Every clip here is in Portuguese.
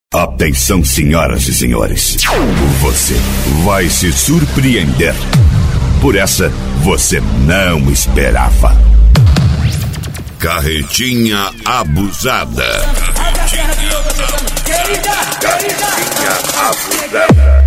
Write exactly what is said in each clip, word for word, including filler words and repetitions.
Atenção, senhoras e senhores. Você vai se surpreender. Por essa, você não esperava. Carretinha abusada. Carretinha abusada.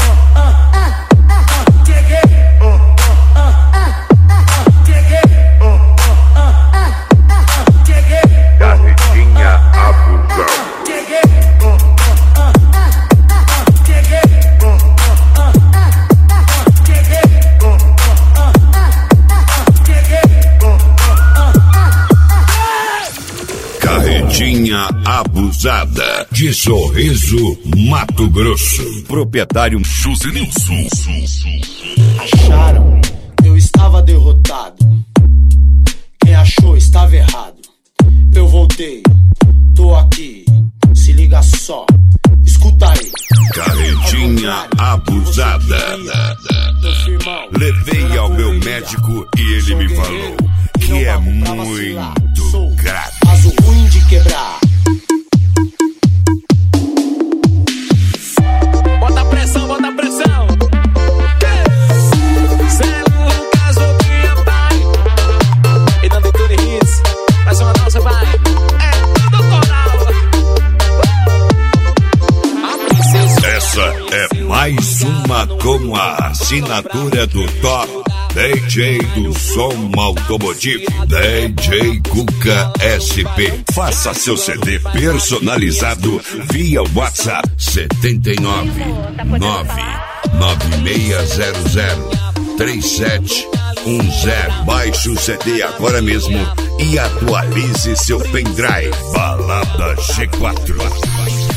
Carretinha abusada de Sorriso, Mato Grosso. Proprietário José Nilson. Acharam, eu estava derrotado. Quem achou estava errado. Eu voltei, tô aqui. Se liga só, escuta aí. Carretinha abusada. Levei ao meu médico e ele me falou que é muito grave. Mas o ruim de quebrar. Bota pressão, bota pressão. Zé Lucas, o que vai? E dando tudo em hits. Mais uma dança, vai. É tudo total. Essa é mais uma com a assinatura do top D J do som automotivo, D J Cuca S P. Faça seu C D personalizado via WhatsApp setenta e nove, nove nove seis zero zero, três sete um zero. Baixe o C D agora mesmo e atualize seu pendrive. Balada G quatro.